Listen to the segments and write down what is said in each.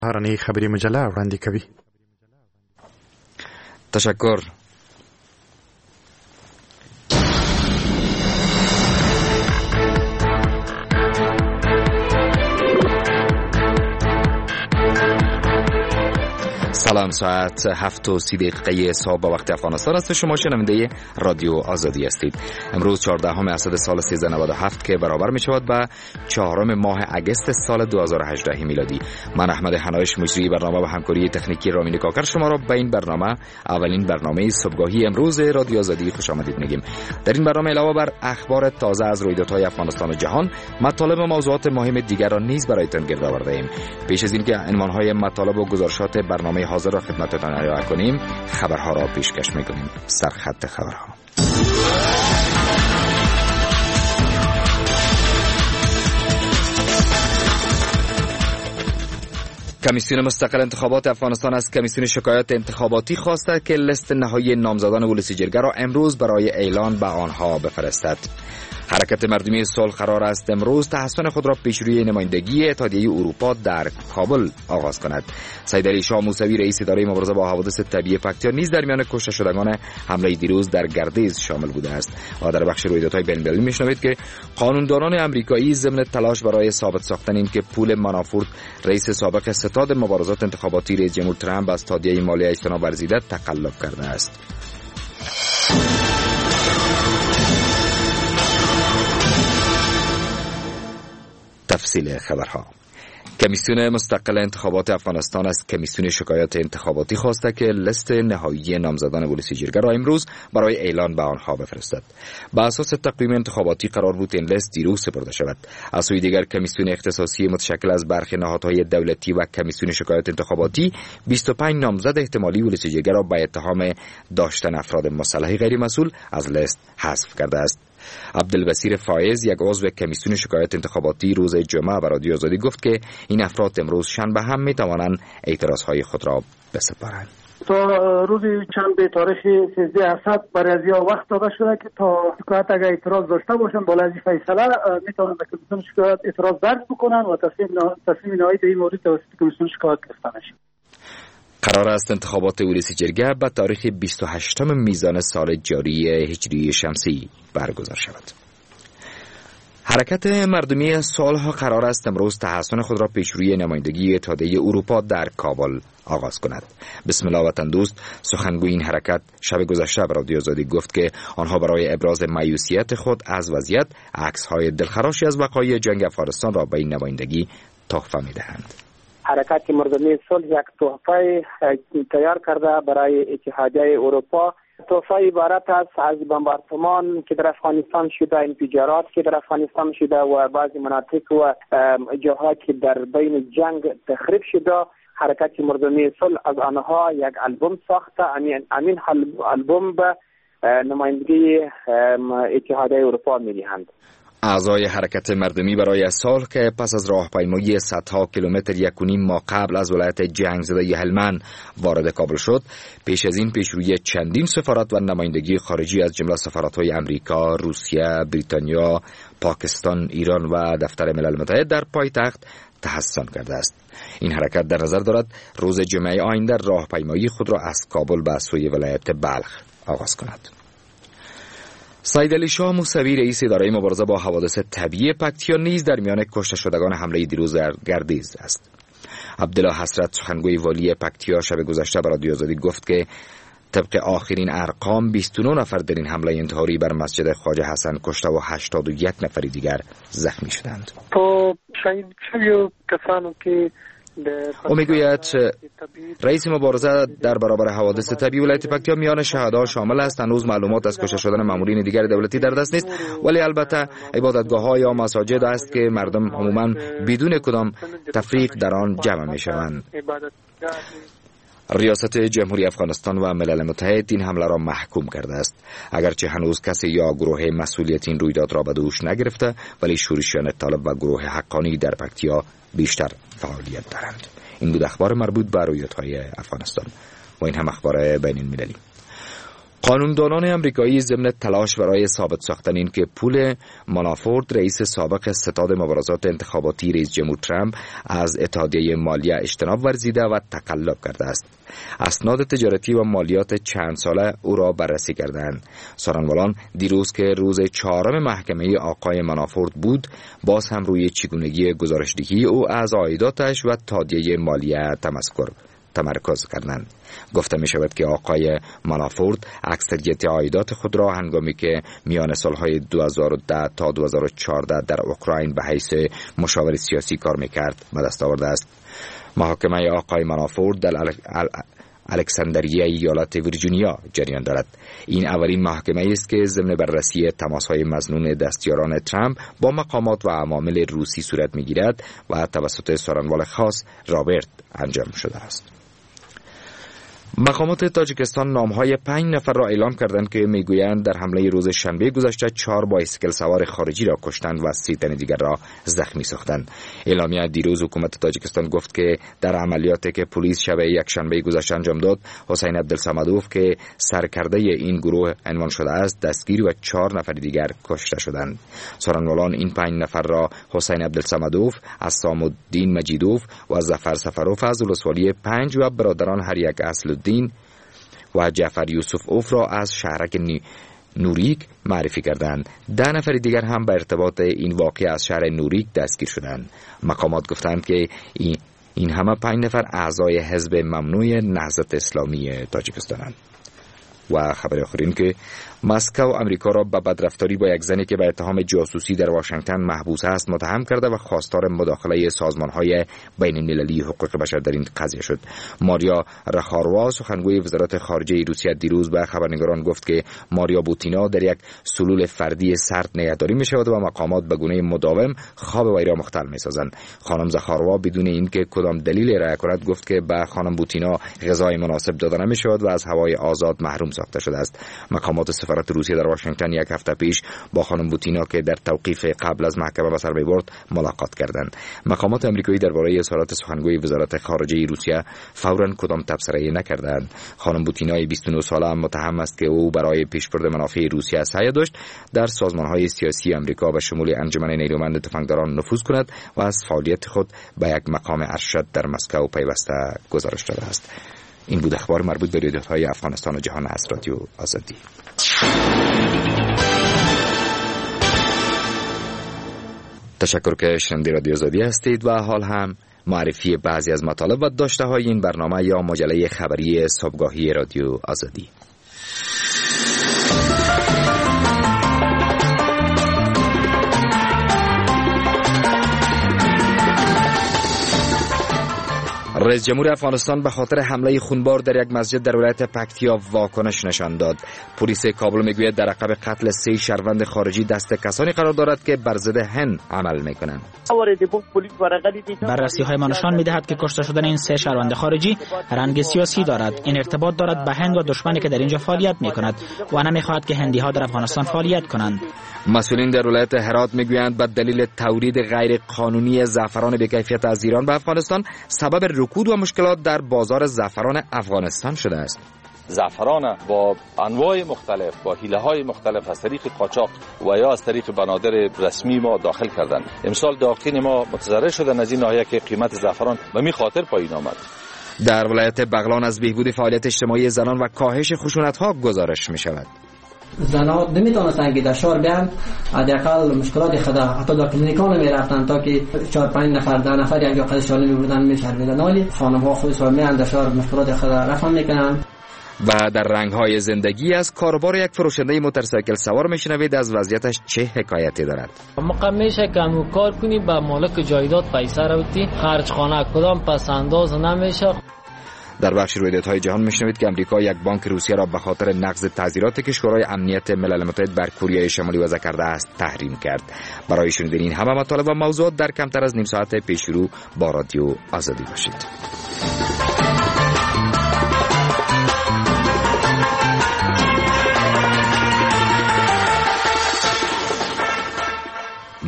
هرانه خبری مجله وړاندې کوي. تشکر. سلام، ساعت 7:30 صبح به وقت افغانستان است. شما شنونده رادیو آزادی هستید. امروز 14 اسد سال 1397 که برابر می شود به 4 ماه اگست سال 2018 میلادی. من احمد حنایش مجری برنامه و همکاری تکنیکی رامین کاکر شما را به این برنامه، اولین برنامه صبحگاهی امروز رادیو آزادی، خوش آمدید میگیم. در این برنامه علاوه بر اخبار تازه از رویدادهای افغانستان و جهان، مطالب و موضوعات مهم دیگر را نیز برایتان گرد آورده ایم. پیش از اینکه عنوانهای مطالب و گزارشات برنامه حاضر را خدمتتان ارائه کنیم، خبرها را پیشکش می‌کنیم. سرخط خبرها. کمیسیون مستقل انتخابات افغانستان از کمیسیون شکایات انتخاباتی خواسته که لیست نهایی نامزدان ولسی جرگه را امروز برای اعلان به آنها بفرستد. حرکت مردمی صلح قرار است امروز تحصن خود را پیش روی نمایندگی اتحادیه اروپا در کابل آغاز کند. سیدعلی شاه موسوی رئیس اداره مبارزه با حوادث طبیعی پکتیا نیز در میان کشته شدگان حمله دیروز در گردیز شامل بوده است. و در بخش رویدادهای بین‌المللی میشنوید که قانوندانان آمریکایی ضمن تلاش برای ثابت ساختن این که پول مانافورت رئیس سابق ستاد مبارزات انتخاباتی رئیس جمهور ترامپ از تادیه مالی اجتناب ورزیده تخلف کرده است. تفصیل خبرها. کمیسیون مستقل انتخابات افغانستان از کمیسیون شکایات انتخاباتی خواسته که لیست نهایی نامزدان ولسی جرگه را امروز برای اعلان به آنها بفرستد. بر اساس تقویم انتخاباتی قرار بود این لیست دیروز سپرده شود. از سوی دیگر کمیسیون اختصاصی متشکل از برخی نهادهای دولتی و کمیسیون شکایات انتخاباتی 25 نامزد احتمالی ولسی جرگه را به اتهام داشتن افراد مسلح غیر مسئول از لیست حذف کرده است. عبدالبصیر فایز، یک عضو کمیسیون شکایات انتخاباتی، روز جمعه به رادیو آزادی گفت که این افراد امروز شنبه هم میتوانند اعتراضهای خود را بسپارند. تا روز شنبه تاریخ 13 اسد برای ازیا وقت داده شده که تا شکایت اگر اعتراض داشته باشند بالا از فیصله میتوانند به کمیسیون شکایات اعتراض درج بکنند و تصمیم نهایی در این مورد توسط کمیسیون شکایات گرفته میشه. قرار است انتخابات ولسی جرگه به تاریخ 28 میزان سال جاری هجری شمسی برگزار شود. حرکت مردمی صلح قرار است امروز تحصن خود را پیش روی نمایندگی اتحادیه اروپا در کابل آغاز کند. بسم الله وطن دوست، سخنگوی این حرکت شب گذشته به رادیو آزادی گفت که آنها برای ابراز مایوسیت خود از وضعیت عکس‌های دلخراشی از وقایع جنگ افغانستان را به این نمایندگی تحفه می‌دهند. حرکت مردمی صلح یک تحفه تیار کرده برای اتحادیه اروپا. تحفه عبارت است از بمباردمان که در افغانستان شده، انفجارات که در افغانستان شده و بعضی مناطق و جاها که در بین جنگ تخریب شده. حرکت مردمی صلح از آنها یک البوم ساخته. امین البوم به نمایندگی اتحادیه اروپا می‌دهند. اعضای حرکت مردمی برای صلح که پس از راهپیمایی صدها کیلومتر 1.5 ماه قبل از ولایت جنگ زده هلمند وارد کابل شد، پیش از این پیش روی چندین سفارت و نمایندگی خارجی از جمله سفارت‌های آمریکا، روسیه، بریتانیا، پاکستان، ایران و دفتر ملل متحد در پایتخت تحصن کرده است. این حرکت در نظر دارد روز جمعه آینده راهپیمایی خود را از کابل به سوی ولایت بلخ آغاز کند. سیدعلی شاه موسوی رئیس اداره مبارزه با حوادث طبیعی پکتیا نیز در میان کشته شدگان حمله دیروز در گردیز است. عبدالله حسرت، سخنگوی والی پکتیا، شب گذشته به رادیو آزادی گفت که طبق آخرین ارقام 29 نفر در این حمله انتحاری بر مسجد خواجه حسن کشته و 81 نفر دیگر زخمی شدند. او میگوید رئیس مبارزه در برابر حوادث طبیعی ولایت پکتیا میان شهدا شامل است. هنوز معلومات از کشته شدن مامورین دیگر دولتی در دست نیست، ولی البته عبادتگاه‌ها یا مساجد است که مردم عموما بدون کدام تفریق در آن جمع میشوند. ریاست جمهوری افغانستان و ملل متحد این حمله را محکوم کرده است. اگرچه هنوز کسی یا گروه مسئولیت این رویداد را به دوش نگرفته، ولی شورشیان طالب و گروه حقانی در پکتیا بیشتر فعالیت دارند. این بود اخبار مربوط به رویدادهای افغانستان و این هم اخبار بین المللی. قانوندانان امریکایی ضمن تلاش برای ثابت ساختن این که پول مانافورت رئیس سابق ستاد مبارزات انتخاباتی رئیس جمهور ترامپ از اتحادیه مالیه اجتناب ورزیده و تقلب کرده است. اسناد تجارتی و مالیات چند ساله او را بررسی کردند. سخنوران دیروز که روز چهارم محکمه آقای مانافورت بود، باز هم روی چگونگی گزارشدهی او از عایداتش و تادیه مالیه تمرکز کردند. گفته می شود که آقای مانافورت اکثریت عایدات خود را هنگامی که میان سالهای 2010 تا 2014 در اوکراین به حیث مشاور سیاسی کار میکرد به دست آورده است. محاکمه آقای مانافورت در الکساندریه ایالت ویرجینیا جریان دارد. این اولین محاکمه است که ضمن بررسی تماس‌های مظنون دستیاران ترامپ با مقامات و عوامل روسی صورت می‌گیرد و توسط سخنوال خاص رابرت انجام شده است. مقامات تاجیکستان نام‌های 5 نفر را اعلام کردند که میگویند در حمله روز شنبه گذشته 4 بایسکل سوار خارجی را کشتند و 30 تن دیگر را زخمی ساختند. اعلامیه دیروز حکومت تاجیکستان گفت که در عملیاتی که پلیس شب یکشنبه گذشته انجام داد، حسین عبدالصمدوف که سرکرده این گروه عنوان شده است دستگیر و 4 نفر دیگر کشته شدند. سخنوران این 5 نفر را حسین عبدالصمدوف، عصام الدین مجیدوف و ظفر سفروف از ولسوالی 5 و برادران هر یک اصل الدین و جعفر یوسف اوف را از شهرک نوریک معرفی کردند. 10 نفر دیگر هم به ارتباط این واقعه از شهر نوریک دستگیر شدند. مقامات گفتند که این همه 5 نفر اعضای حزب ممنوع نهضت اسلامی تاجیکستانند. و خبر آخرین که مسکو امریکا را به بدرفتاری با یک زنی که به اتهام جاسوسی در واشنگتن محبوس است متهم کرده و خواستار مداخله سازمان‌های بین‌المللی حقوق بشر در این قضیه شد. ماریا رخاروا سخنگوی وزارت خارجه روسیه دیروز به خبرنگاران گفت که ماریا بوتینا در یک سلول فردی سرد نگهداری می‌شود و مقامات به گونه مداوم خواب وی را مختل می‌سازند. خانم رخاروا بدون اینکه کدام دلیل ارائه کند گفت که به خانم بوتینا غذای مناسب داده نمی‌شود و از هوای آزاد محروم ساخته شده است. مقامات سفارت روسیه در واشنگتن یک هفته پیش با خانم بوتینا که در توقیف قبل از محکمه به سر می‌برد ملاقات کردند. مقامات آمریکایی درباره اظهارات سخنگوی وزارت خارجه روسیه فوراً کدام تبصره نکردند. خانم بوتینا 29 ساله متهم است که او برای پیشبرد منافع روسیه سعی داشت در سازمان‌های سیاسی آمریکا به شمول انجمن نیرومند تفنگداران نفوذ کند و از فعالیت خود به یک مقام ارشد در مسکو پیوسته گزارش داده است. این بود اخبار مربوط به رویدادهای افغانستان و جهان از رادیو آزادی. تشکر که شنونده رادیو آزادی هستید و حال هم معرفی بعضی از مطالب و داشته های این برنامه یا مجله خبری صبحگاهی رادیو آزادی. رئیس جمهور افغانستان به خاطر حمله خونبار در یک مسجد در ولایت پکتیا واکنش نشان داد. پلیس کابل میگوید در عقب قتل 3 شهروند خارجی دست کسانی قرار دارد که بر ضد هند عمل میکنند. بررسی های ما نشان میدهد که کشته شدن این 3 شهروند خارجی رنگ سیاسی دارد. این ارتباط دارد به هند و دشمنی که در اینجا فعالیت میکند و نمیخواهد که هندی ها در افغانستان فعالیت کنند. مسئولین در ولایت هرات میگویند به دلیل تورید غیر قانونی زعفران بی‌کیفیت از ایران به افغانستان سبب رکود و مشکلات در بازار زعفران افغانستان شده است. زعفران با انواع مختلف با حیله‌های مختلف از طریق قاچاق و یا از طریق بنادر رسمی ما داخل کردند. امسال داخل ما متضرر شدن از این ناحیه که قیمت زعفران به می خاطر پایین آمد. در ولایت بغلان از بهبود فعالیت اجتماعی زنان و کاهش خشونت‌ها گزارش می‌شود. زنان نمیتونستن که در شهر بیان، حداقل مشکلات خود حتی در کلینیکان میرفتن تا که 4-5 نفر 10 نفر یک جا قضیه میبردن میشردن. ولی خانم‌ها خودشون میان در شهر مشکلات خود رفع میکنن. و در رنگ‌های زندگی از کاربار یک فروشنده موتورسیکل سوار میشنوید از وضعیتش چه حکایتی دارد. موقع میشه که کار کنی با مالک جایداد پیسه روتی خرج خانه کدام پس انداز نمیشه. در بخش رویدادهای جهان میشنوید که امریکا یک بانک روسیه را به خاطر نقض تعزیراتی که شورای امنیت ملل متحد بر کره شمالی وضع کرده است تحریم کرد. برای شنیدن این همه مطالب و موضوعات در کمتر از نیم ساعت پیش رو با رادیو آزادی باشید.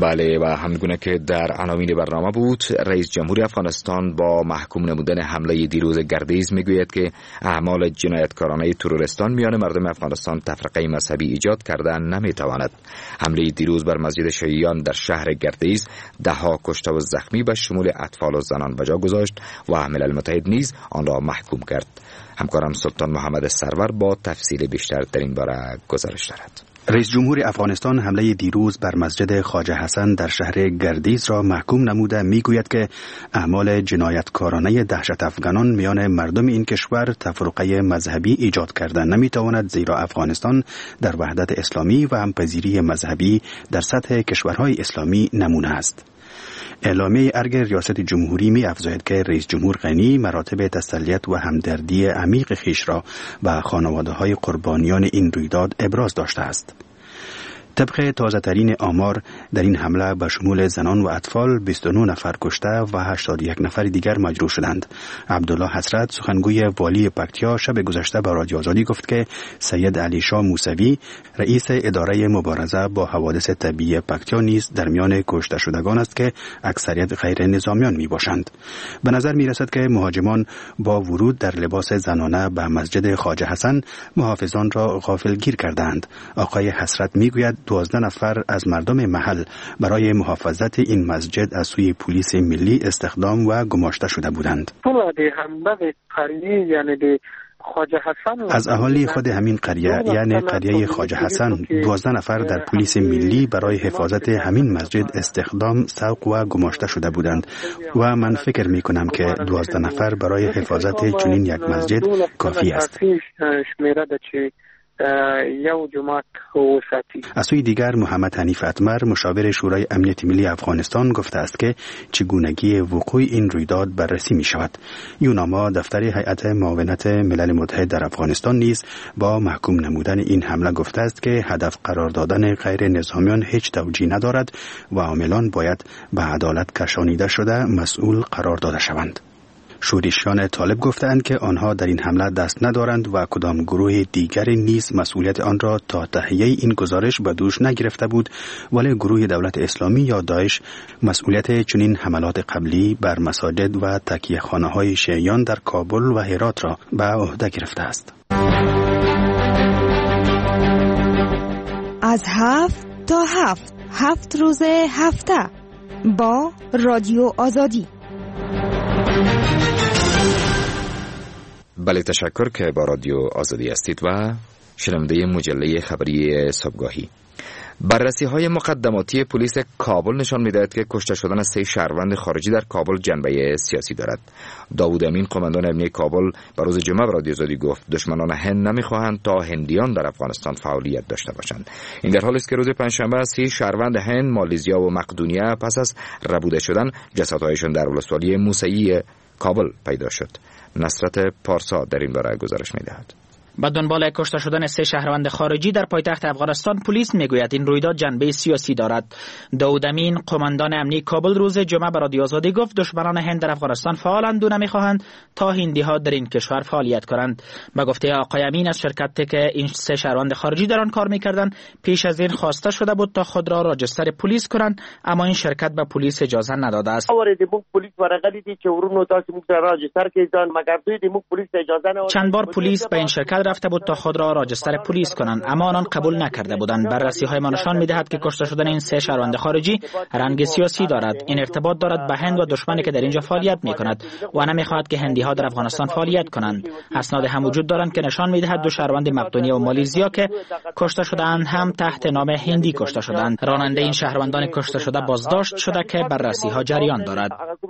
بله و همگونه که در عناوین برنامه بود، رئیس جمهوری افغانستان با محکوم نمودن حمله دیروز گردیز میگوید که اعمال جنایتکارانه ترورستان میان مردم افغانستان تفرقه مذهبی ایجاد کردن نمیتواند. حمله دیروز بر مسجد شیعیان در شهر گردیز 10 کشته و زخمی به شمول اطفال و زنان به جا گذاشت و ملل متحد نیز آن را محکوم کرد. همکارم سلطان محمد سرور با تفصیل بیشتر در این باره گزارش دارد. رئیس جمهور افغانستان حمله دیروز بر مسجد خواجه حسن در شهر گردیز را محکوم نموده میگوید که اعمال جنایتکارانه دهشت افغانان میان مردم این کشور تفرقه مذهبی ایجاد کردن نمیتواند، زیرا افغانستان در وحدت اسلامی و همپذیری مذهبی در سطح کشورهای اسلامی نمونه است. اعلامیه ارگ ریاست جمهوری می افزاید که رئیس جمهور غنی مراتب تسلیت و همدردی عمیق خویش را به خانواده‌های قربانیان این رویداد ابراز داشته است. طبق تازه ترین آمار در این حمله به شمول زنان و اطفال 29 نفر کشته و 81 نفر دیگر مجروح شدند. عبدالله حسرت سخنگوی والی پکتیا شب گذشته به رادیو آزادی گفت که سید علی شاه موسوی رئیس اداره مبارزه با حوادث طبیعی پکتیا نیز در میان کشته شدگان است که اکثریت غیر نظامیان می باشند. به نظر می رسد که مهاجمان با ورود در لباس زنانه به مسجد خواجه حسن محافظان را غافلگیر کردند. آقای حسرت می گوید 12 نفر از مردم محل برای محافظت این مسجد از سوی پلیس ملی استخدام و گماشته شده بودند. از اهالی خود همین قریه یعنی قریه خواجه حسن 12 نفر در پلیس ملی برای حفاظت همین مسجد استخدام، سوق و گماشته شده بودند و من فکر می کنم که 12 نفر برای حفاظت چنین یک مسجد کافی است. از سوی دیگر محمد حنیف اتمر مشاور شورای امنیت ملی افغانستان گفته است که چگونگی وقوع این رویداد بررسی می شود. یوناما دفتر هیئت معاونت ملل متحد در افغانستان نیز با محکوم نمودن این حمله گفته است که هدف قرار دادن غیر نظامیان هیچ توجیه ندارد و عاملان باید به عدالت کشانیده شده مسئول قرار داده شوند. شورشیان طالب گفتند که آنها در این حمله دست ندارند و کدام گروه دیگری نیز مسئولیت آن را تا تهیه این گزارش به دوش نگرفته بود، ولی گروه دولت اسلامی یا داعش مسئولیت چنین حملات قبلی بر مساجد و تکیه خانه‌های شیعیان در کابل و هرات را به عهده گرفته است. از 7 تا 7 روز هفته با رادیو آزادی. بله، تشکر که با رادیو آزادی هستید و شنونده مجله خبری صبحگاهی. بررسی‌های مقدماتی پلیس کابل نشان می‌دهد که کشته شدن 3 شهروند خارجی در کابل جنبه سیاسی دارد. داوود امین قماندان امنیه کابل به روز جمعه به رادیو آزادی گفت دشمنان هند نمی‌خواهند تا هندیان در افغانستان فعالیت داشته باشند. این در حالی است که روز پنجشنبه 3 شهروند هند، مالزیا و مقدونیه پس از ربوده شدن جسدهایشان در ولسوالی موسعی کابل پیدا شد. نصرت پارسا در این باره گزارش می‌دهد. با دنبال کشته شدن 3 شهروند خارجی در پایتخت افغانستان، پلیس میگوید این رویداد جنبه سیاسی دارد. داوود امین قماندان امنیه کابل روز جمعه به رادیو آزادی گفت دشمنان هند در افغانستان فعالند و نمیخواهند تا هندی ها در این کشور فعالیت کنند. به گفته آقای امین از شرکتی که این 3 شهروند خارجی در آن کار میکردند پیش از این خواسته شده بود تا خود را راجستر پلیس کنند، اما این شرکت به پلیس اجازه نداده است. چند بار پلیس به این شرکت رفته بود تا خود را راجستر پلیس کنند، اما آنان قبول نکرده بودند. بررسی‌های ما نشان می‌دهد که کشته شدن این 3 شهروند خارجی رنگ سیاسی دارد. این ارتباط دارد به هند و دشمنی که در اینجا فعالیت می‌کند و نمی‌خواهد که هندی‌ها در افغانستان فعالیت کنند. اسناد هم وجود دارند که نشان می‌دهد 2 شهروند مقدونیه و مالزیا که کشته شدند هم تحت نام هندی کشته شدند. راننده این شهروندان کشته شده بازداشت شده که بررسی‌ها جریان دارد.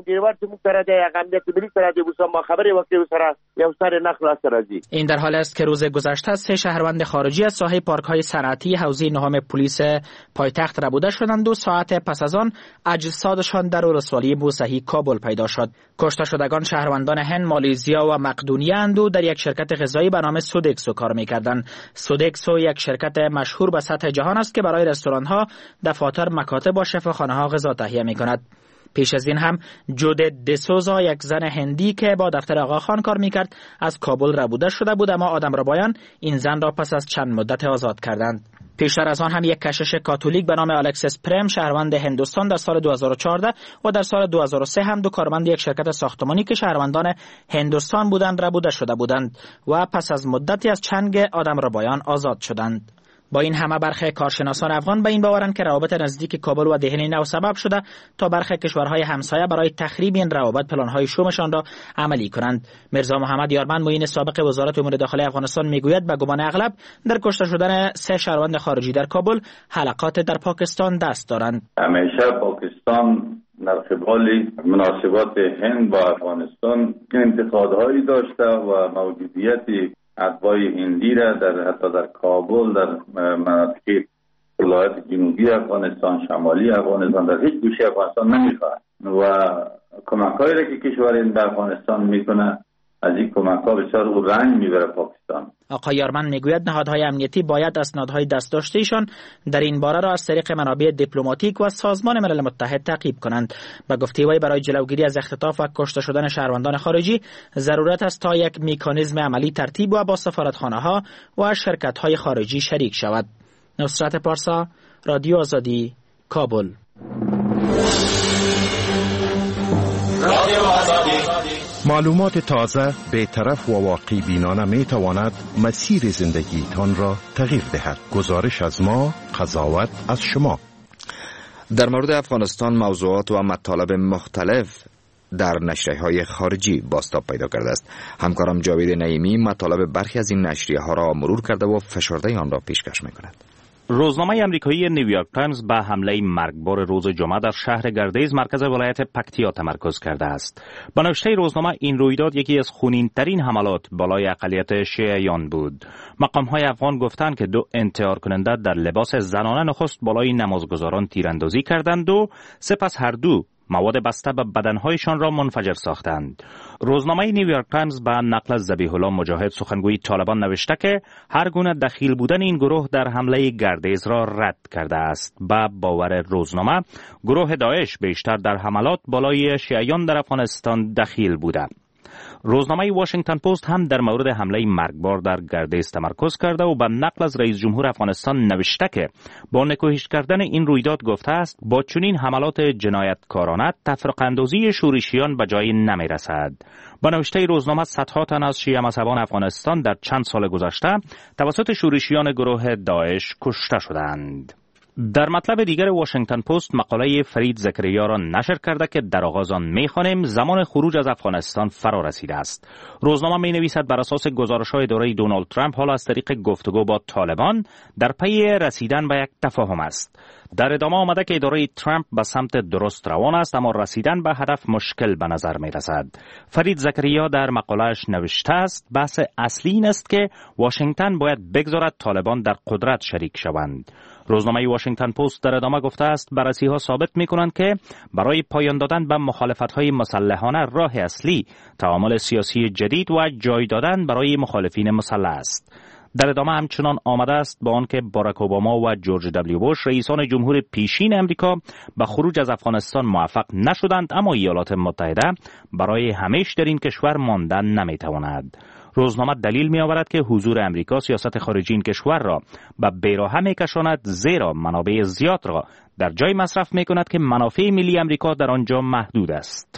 این در حالی است که روز گذشته 3 شهروند خارجی از ساحه پارک‌های صنعتی حوزه نهم پلیس پایتخت ربوده شدند و ساعت پس از آن اجسادشان در ولسوالی موسعی کابل پیدا شد. کشته شدگان شهروندان هند، مالزیا و مقدونیه اند و در یک شرکت غذایی به نام سودکسو کار می‌کردند. سودکسو یک شرکت مشهور به سطح جهان است که برای رستوران‌ها، دفاتر، مکاتب و شفاخانه‌ها غذا تهیه می‌کند. پیش از این هم جودت دسوزا، یک زن هندی که با دفتر آقا خان کار میکرد، از کابل ربوده شده بود، اما آدم ربایان این زن را پس از چند مدت آزاد کردند. پیشتر از آن هم یک کشیش کاتولیک به نام الکسیس پریم شهروند هندوستان در سال 2014 و در سال 2003 هم 2 کارمند یک شرکت ساختمانی که شهروندان هندوستان بودند ربوده شده بودند و پس از مدتی از چنگ آدمربایان آزاد شدند. با این همه برخی کارشناسان افغان به این باورند که روابط نزدیک کابل و دهلی نو سبب شده تا برخی کشورهای همسایه برای تخریب این روابط پلان‌های شومشان را عملی کنند. میرزا محمد یارمن معین سابق وزارت امور داخلی افغانستان میگوید به گمان اغلب در کشته شدن 3 شهروند خارجی در کابل حلقات در پاکستان دست دارند. همیشه پاکستان در قبال مناسبات هند با افغانستان انتقادهایی داشته و موجودیت اتباع هندی را حتی در کابل، در مناطق ولایت جنوبی افغانستان، شمالی افغانستان، در هیچ گوشه افغانستان نمیخواهد و کمک‌هایی را که کشور هند به افغانستان میکنه از این کمک‌ها بسیار او رنج میبره پاکستان. آقای یارمن میگوید نهادهای امنیتی باید اسنادهای دستداشته‌شان در این باره را از طریق منابع دیپلماتیک و سازمان ملل متحد تعقیب کنند. به گفته وی برای جلوگیری از اختطاف و کشته شدن شهروندان خارجی ضرورت است تا یک مکانیزم عملی ترتیب و با سفارتخانه‌ها و شرکت‌های خارجی شریک شود. نصرت پارسا، رادیو آزادی، کابل. معلومات تازه، بی‌طرف و واقعی بینانه می تواند مسیر زندگیتان را تغییر دهد. گزارش از ما، قضاوت از شما. در مورد افغانستان موضوعات و مطالب مختلف در نشریه‌های خارجی بازتاب پیدا کرده است. همکارم جاوید نعیمی مطالب برخی از این نشریه‌ها را مرور کرده و فشرده آن را پیشکش می‌کند. روزنامه امریکایی نیویورک تایمز به حمله مرگبار روز جمعه در شهر گردیز مرکز ولایت پکتیا تمرکز کرده است. به نوشته روزنامه این رویداد یکی از خونین‌ترین حملات بالای اقلیت شیعیان بود. مقام‌های افغان گفتند که 2 انتحار کننده در لباس زنانه نخست بالای نمازگزاران تیراندازی کردند و سپس هر دو مواد بسته به بدنهایشان را منفجر ساختند. روزنامه نیویورک تایمز به نقل از ذبیح الله مجاهد سخنگوی طالبان نوشته که هر گونه دخیل بودن این گروه در حمله گردیز را رد کرده است. به باور روزنامه گروه داعش بیشتر در حملات بالای شیعیان در افغانستان دخیل بوده. روزنامه واشنگتن پست هم در مورد حمله مرگبار در گردیز تمرکز کرده و به نقل از رئیس جمهور افغانستان نوشته که با نکوهش کردن این رویداد گفته است با چنین حملات جنایتکارانه تفرقه اندازی شورشیان به جایی نمی رسد. با نوشته روزنامه صدها تن از شیعه مذهبان افغانستان در چند سال گذشته توسط شورشیان گروه داعش کشته شدند. در مطلب دیگر واشنگتن پست مقاله فرید زکریا را نشر کرده که در آغاز آن می‌خوانیم زمان خروج از افغانستان فرا رسیده است. روزنامه می‌نویسد بر اساس گزارش‌های دوره دونالد ترامپ حالا از طریق گفتگو با طالبان در پی رسیدن به یک تفاهم است. در ادامه آمده که اداره ترامپ به سمت درست روان است اما رسیدن به هدف مشکل به نظر می رسد. فرید زکریا در مقاله‌اش نوشته است بحث اصلی این است که واشنگتن باید بگذارد طالبان در قدرت شریک شوند. روزنامه واشنگتن پست در ادامه گفته است بررسی‌ها ثابت می‌کنند که برای پایان دادن به مخالفت‌های مسلحانه راه اصلی تعامل سیاسی جدید و جای دادن برای مخالفین مسلح است. در ادامه همچنان آمده است با آنکه باراک اوباما و جورج دبلیو بوش رئیسان جمهور پیشین امریکا به خروج از افغانستان موفق نشدند اما ایالات متحده برای همیشه در این کشور ماندن نمی‌تواند. روزنامه دلیل می آورد که حضور امریکا سیاست خارجی این کشور را به بیراهه می کشاند زیرا منابع زیاد را در جای مصرف می کند که منافع ملی امریکا در آنجا محدود است.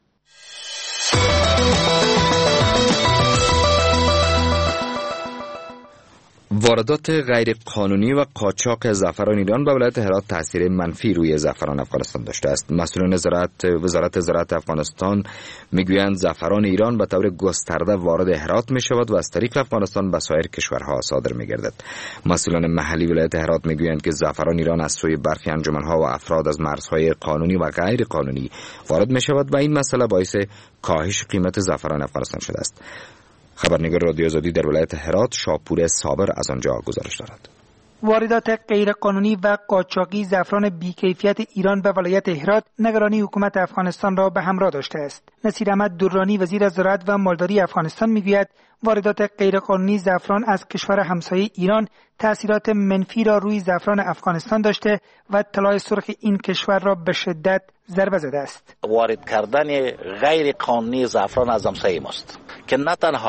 واردات غیر قانونی و قاچاق زعفران ایران به ولایت هرات تاثیر منفی روی زعفران افغانستان داشته است. مسئولان وزارت زراعت افغانستان میگویند زعفران ایران به طور گسترده وارد هرات می شود و از طریق افغانستان به سایر کشورها صادر می گردد. مسئولان محلی ولایت هرات میگویند که زعفران ایران از سوی برخی انجمنها و افراد از مرزهای قانونی و غیر قانونی وارد می شود و این مسئله باعث کاهش قیمت زعفران افغانستان شده است. خبرنگار رادیو آزادی در ولایت هرات شاپور صابر از آنجا گزارش دارد. واردات غیرقانونی و قاچاقی زعفران بی‌کیفیت ایران به ولایت هرات نگرانی حکومت افغانستان را به همراه داشته است. نصیر احمد درانی وزیر زراعت و مالداری افغانستان میگوید واردات غیرقانونی زعفران از کشور همسایه ایران تأثیرات منفی را روی زعفران افغانستان داشته و طلای سرخ این کشور را به شدت ضربه زده است. وارد کردن غیر قانونی زعفران از همسایه ماست که نه تنها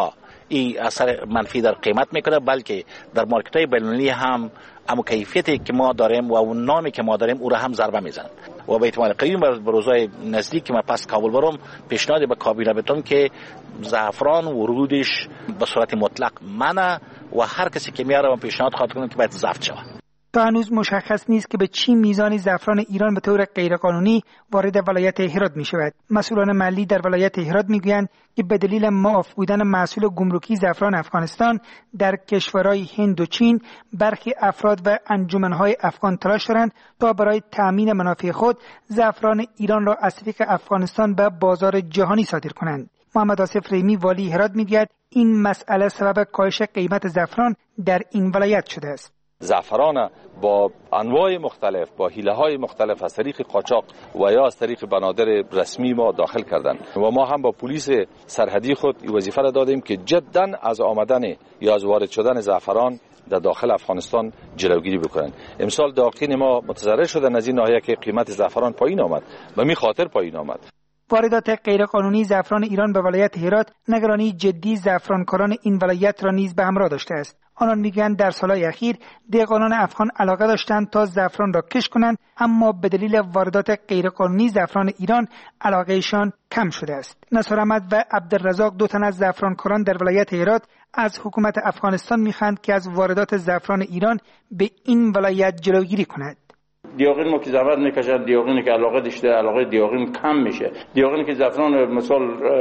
این اثر منفی در قیمت میکنه، بلکه در مارکت های بین‌المللی هم اما کیفیتی که ما داریم و اون نامی که ما داریم او را هم ضربه میزنند و به احتمال قوی به روزهای نزدیک که من پس کابل برم پیشنهاد به کابینه بدم که زعفران ورودش به صورت مطلق منع و هر کسی که میاره من پیشنهاد خواهد کنم که باید ضبط شود. تا هنوز مشخص نیست که به چی میزان زعفران ایران به طور غیرقانونی وارد ولایت هرات می شود. مسئولان محلی در ولایت هرات میگویند که به دلیل معاف بودن محصول گمرکی زعفران افغانستان در کشورهای هند و چین برخی افراد و انجمنهای افغان تلاش دارند تا برای تأمین منافع خود زعفران ایران را از طریق افغانستان به بازار جهانی صادر کنند. محمد آصف ریمی والی هرات میگوید این مسئله سبب کاهش قیمت زعفران در این ولایت شده است. زعفران با انواع مختلف، با حیله‌های مختلف از طریق قاچاق و یا از طریق بنادر رسمی ما داخل کردند و ما هم با پلیس سرحدی خود این وظیفه را دادیم که جداً از آمدن یا از وارد شدن زعفران در داخل افغانستان جلوگیری بکنند. امسال داخل ما متضرر شدن از این ناحیه که قیمت زعفران پایین آمد و می خاطر پایین آمد. واردات غیرقانونی زعفران ایران به ولایت هرات نگرانی جدی زعفرانکاران این ولایت را نیز به همراه داشته است. آنان میگویند در سالهای اخیر دهقانان افغان علاقه داشتند تا زعفران را کشت کنند، اما به دلیل واردات غیرقانونی زعفران ایران علاقهشان کم شده است. نصر احمد و عبدالرزاق دو تن از زعفرانکاران در ولایت هرات از حکومت افغانستان میخواهند که از واردات زعفران ایران به این ولایت جلوگیری کند. دیاغین ما که زحمت میکشن، دیاغینی که علاقه داشته علاقه دیاغین کم میشه. دیاغینی که زعفران مثلا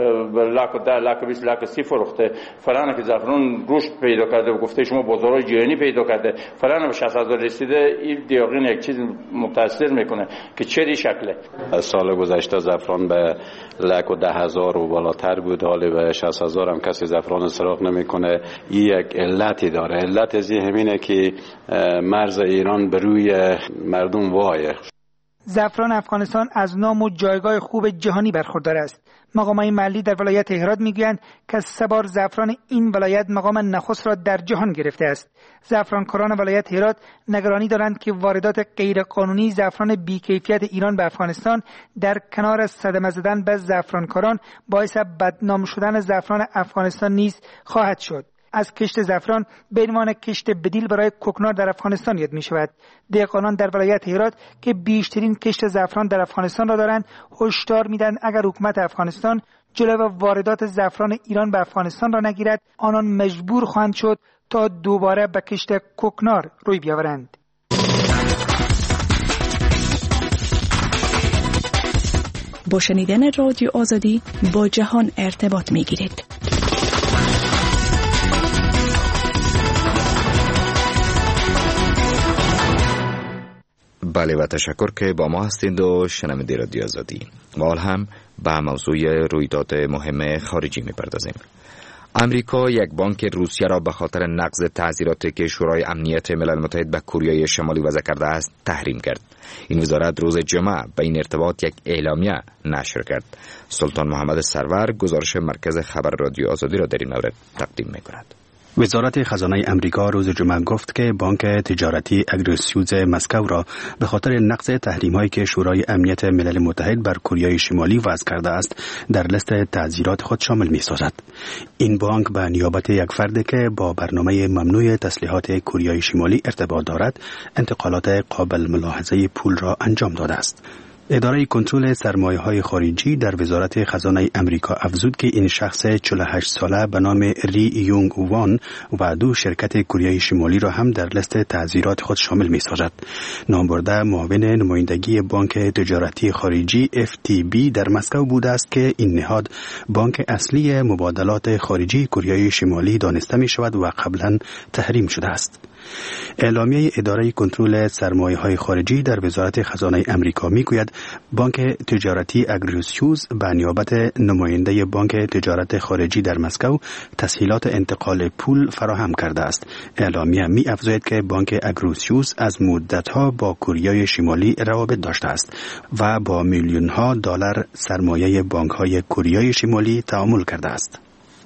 لاک 10 لاک 20 لاک 30 فروخته، فلان که زعفران رشد پیدا کرده و گفته شما بازارهای جهانی پیدا کرده، فلان به 60000 رسیده، این دیاغین یک چیز متاثر میکنه که چه شکله. از سال گذشته زعفران به لاک 10000 و بالاتر بود، حالا به 60000 هم کسی زعفران سراغ نمیکنه. این یک علتی داره. علت از همینه که مرز ایران به روی مردم وایه. زعفران افغانستان از نام و جایگاه خوب جهانی برخوردار است. مقامات محلی در ولایت هرات میگویند که 3 بار زعفران این ولایت مقام نخست را در جهان گرفته است. زعفرانکاران ولایت هرات نگرانی دارند که واردات غیرقانونی زعفران بی‌کیفیت ایران به افغانستان در کنار صدمه زدن به زعفرانکاران باعث بدنام شدن زعفران افغانستان نیز خواهد شد. از کشت زعفران به عنوان کشت بدیل برای کوکنار در افغانستان یاد می شود. دهقانان در ولایت هرات که بیشترین کشت زعفران در افغانستان را دارند هشدار میدن اگر حکومت افغانستان جلو واردات زعفران ایران به افغانستان را نگیرد آنان مجبور خواهند شد تا دوباره به کشت کوکنار روی بیاورند. با شنیدن رادیو آزادی با جهان ارتباط می گیرید. بله و تشکر که با ما هستید و شنونده رادیو آزادی. ما هم به موضوع رویداد مهم خارجی می‌پردازیم. امریکا یک بانک روسیه را به خاطر نقض تعزیراتی که شورای امنیت ملل متحد به کره شمالی وضع کرده است تحریم کرد. این وزارت روز جمعه به این ارتباط یک اعلامیه نشر کرد. سلطان محمد سرور گزارش مرکز خبر رادیو آزادی را در این مورد تقدیم می‌کند. وزارت خزانه امریکا روز جمعه گفت که بانک تجارتی اگریسیوز مسکو را به خاطر نقض تحریم‌هایی که شورای امنیت ملل متحد بر کره شمالی وضع کرده است در لیست تعزیرات خود شامل می‌سازد. این بانک به نیابت یک فرد که با برنامه ممنوع تسلیحات کره شمالی ارتباط دارد انتقالات قابل ملاحظه پول را انجام داده است. اداره کنترل سرمایه‌های خارجی در وزارت خزانه امریکا افزود که این شخص 48 ساله به نام ری یونگ وان و 2 شرکت کره شمالی را هم در لیست تعزیرات خود شامل می‌سازد. نامبرده معاون نمایندگی بانک تجارتی خارجی FTB در مسکو بوده است که این نهاد بانک اصلی مبادلات خارجی کره شمالی دانسته می‌شود و قبلا تحریم شده است. اعلامیه اداره کنترل سرمایه‌های خارجی در وزارت خزانه امریکا میگوید بانک تجارتی اگریسیوز به نیابت نماینده بانک تجارت خارجی در مسکو تسهیلات انتقال پول فراهم کرده است. اعلامیه می‌افزاید که بانک اگریسیوز از مدت‌ها با کره شمالی روابط داشته است و با میلیون‌ها دلار سرمایه بانک‌های کره شمالی تعامل کرده است.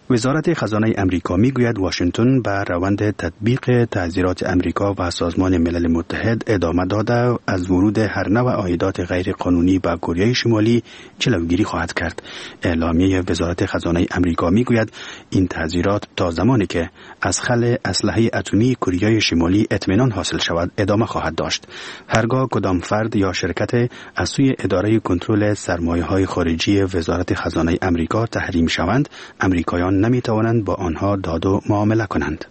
وزارت خزانه امریکا میگوید واشنگتن به روند تطبیق تعزیرات امریکا و سازمان ملل متحد ادامه داده از ورود هر نوع عایدات غیر قانونی به کره شمالی جلوگیری خواهد کرد. اعلامیه وزارت خزانه امریکا میگوید این تعزیرات تا زمانی که از خل اسلحه اتمی کره شمالی اطمینان حاصل شود ادامه خواهد داشت. هرگاه کدام فرد یا شرکت از سوی اداره کنترل سرمایه‌های خارجی وزارت خزانه امریکا تحریم شوند، امریکایان نمی توانند با آنها داد و معامله کنند.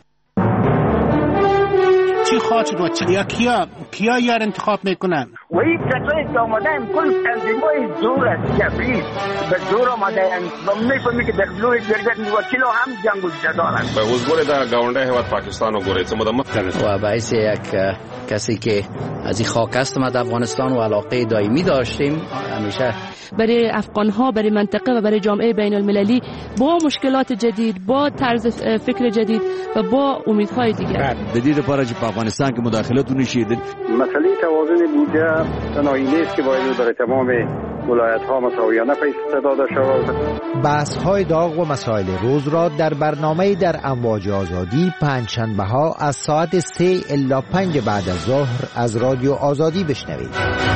چی خاطر رو یا کیا یار انتخاب میکنن؟ و این کسایی که آمدن کل تنظیمای زور است کبریز به زور آمدن و میفهمی که در بلوی جرگت وکیل هم جنگ و جدال است. به حضور در گاونده هیواد پاکستان و گوریت مدمت و باعث یک کسی که از این خاک است ما در افغانستان و علاقه دائمی داشتیم همیشه برای افغان‌ها، برای منطقه و برای جامعه بین المللی با مشکلات جدید، با طرز فکر جدید و با امیدهای دیگر. جدید پارچ په افغانستان کې مداخلت ونشي. مسئله توازن بودجه تنهایی نیست که باید برای تمام ولایت‌ها مساویانه پیش داده شود. بحث‌های داغ و مسائل روز را در برنامه در امواج آزادی پنجشنبه‌ها از ساعت 3 الی 5 بعد از ظهر از رادیو آزادی بشنوید.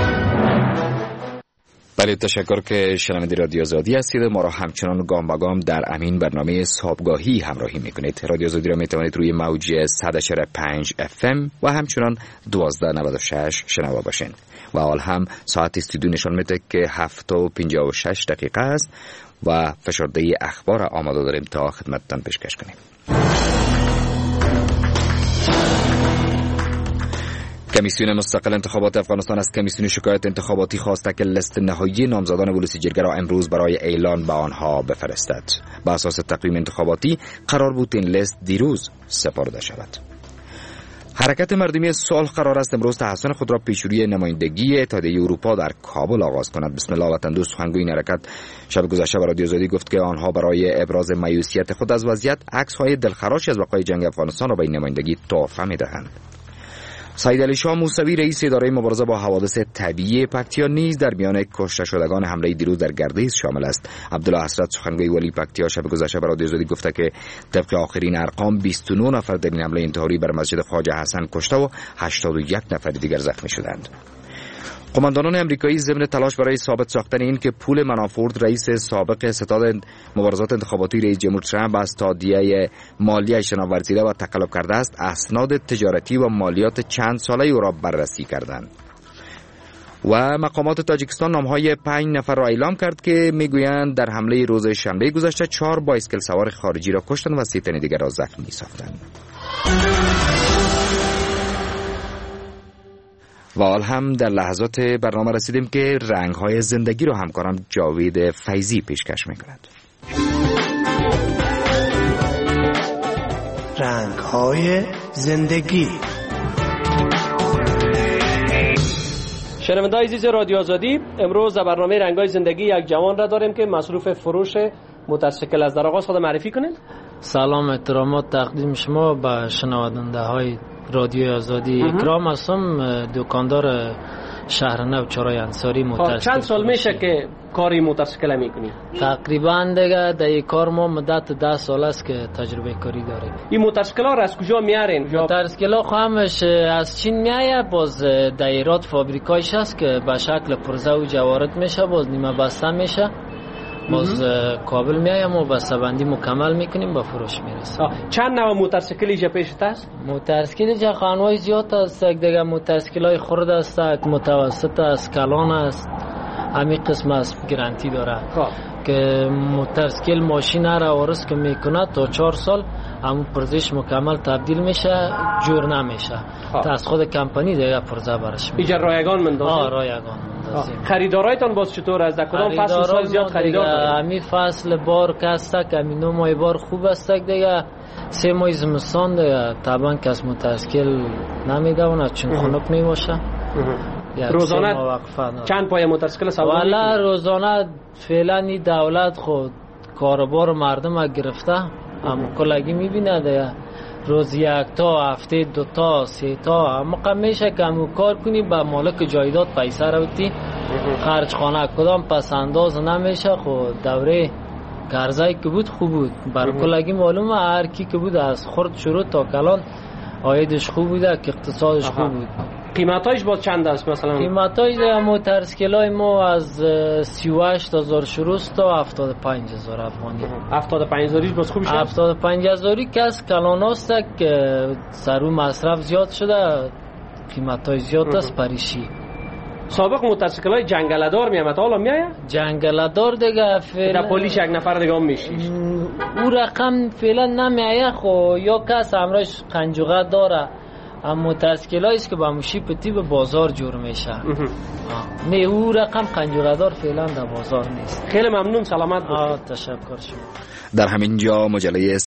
بله، تشکر که شنونده رادیو آزادی هستید. ما را همچنان گام به گام در امین برنامه صابگاهی همراهی میکنید. رادیو آزادی را میتوانید روی موج 100.5 FM و همچنان 1296 شنوا باشین. و حال هم ساعت استودیو نشان میده که 7:56 دقیقه است و فشرده اخبار آماده داریم تا خدمتتان پیشکش کنیم. کمیسیون مستقل انتخابات افغانستان از کمیسیون شکایت انتخاباتی خواسته که لیست نهایی نامزدان ولسی جرگه را امروز برای اعلان به آنها بفرستد. بر اساس تقویم انتخاباتی قرار بود این لیست دیروز سپرده شود. حرکت مردمی صلح قرار است امروز تحسن خود را پیشروی نمایندگی اتحادیه اروپا در کابل آغاز کند. بسم الله وطن سخنگوی این حرکت شب گذشته به رادیو آزادی گفت که آنها برای ابراز مایوسیت خود از وضعیت عکس‌های دلخراشی از وقایع جنگ افغانستان را به این نمایندگی تحفه می‌دهند. سید علی شاه موسوی رئیس اداره مبارزه با حوادث طبیعی پکتیا نیز در میان کشته شدگان حمله دیروز در گردیز شامل است. عبدالله حسرت سخنگوی ولی پکتیا شب گذشته به رادیو آزادی گفته که طبق آخرین ارقام 29 نفر در این حمله انتحاری بر مسجد خواجه حسن کشته و 81 نفر دیگر زخمی شدند. قماندانان امریکایی ضمن تلاش برای ثابت ساختن این که پول منافورد رئیس سابق ستاد مبارزات انتخاباتی رئیس جمهور ترامپ از تادیه مالیه شناور ورزیده و تقلب کرده است، اسناد تجارتی و مالیات چند ساله او را بررسی کردند. و مقامات تاجیکستان نامهای 5 نفر را اعلام کرد که میگویند در حمله روز شنبه گذشته 4 بایسکل سوار خارجی را کشتند و 3 تن دیگر را زخمی ساختند. و حال هم در لحظات برنامه رسیدیم که رنگ‌های زندگی رو همکارم جاوید فیضی پیشکش می‌کند. رنگ‌های زندگی. شنونده‌های عزیز رادیو آزادی، امروز در برنامه رنگ‌های زندگی یک جوان را داریم که مصروف فروش موتورسیکل است. در آغاز خود معرفی کنید. سلام، احترامات تقدیم شما به شنونده‌های رادیو آزادی. اکرام هستم، دکاندار شهر نو چرای انصاری موتورسیکل. چند سال میشه که کاری موتورسیکل میکنی؟ تقریبا دیگه در این کار ما مدت 10 سال است که تجربه کاری داریم. این موتورسیکل ها را از کجا میارین؟ موتورسیکل ها همش از چین میآید، باز در ایران فابریکایش است که به شکل پرزه و جوارد میشه، باز نیمه بسته میشه، باز کابل میایم و بسته‌بندی مکمل میکنیم با فروش میرسیم. چند نوع موتورسیکل اینجا پیشت است؟ موتورسیکل اینجا خانوای زیاد است، دیگه موتورسیکل های خرد است، متوسط است، کلان است، همین قسم است، گارانتی داره که موتورسیکل ماشین را وارث که میکنه تا 4 سال همون پرزش مکمل تبدیل میشه، جور نمیشه. تا از خود کمپانی دیگه پرزه برش میشه. اینجا رایگان مندازیم؟ رایگان مندازیم. خریدارایتان باز چطور است؟ در کدام فصل سال زیاد خریدار دارید؟ همین فصل بار کسته که همین 9 ماه بار خوب است دیگه، 3 ماه زمستان دیگه طبعا کس موتورسیکل نمیدونه چون خنک میباشه. روزانه چند پای موتورسیکل سوار میکنی؟ والا روزانه فعلا این دولت خود کاربار مردم گرفته، هم کلگی میبینه دیگه، روز 1 تا، هفته 2 تا، 3 تا، اما میشه که همون کار کنی به مالک جایداد پیسه روتی، خرج خانه کدام پس انداز نمیشه. خود دوره گرزایی که بود خوب بود. برکلگی معلومه هر کی که بود از خرد شروع تا کلان آیدش خوب بوده که اقتصادش خوب بود. قیمتایش با چند است مثلا؟ قیمتای موتورسیکلای ما از 38,000 شروع است تا 75,000 افغانی. 75,000 باز خوب میشه؟ 75,000 که از کلان است که سرو مصرف زیاد شده، قیمتای زیاد است پریشی. سابق موتورسیکلای جنگلدار میامد، حالا میایه؟ جنگلدار دیگه فعلا در پلیس یک نفر دیگه هم میشی. او رقم فعلا نمیایه. خو یا کس همراهش قنجوقه داره، اما موتورسیکلایی است که با موشی پتی به بازار جور میشه. نه او رقم قنجوقه دار فعلا در بازار نیست. خیلی ممنون، سلامت باشید. تشکر شما. در همین جا مجله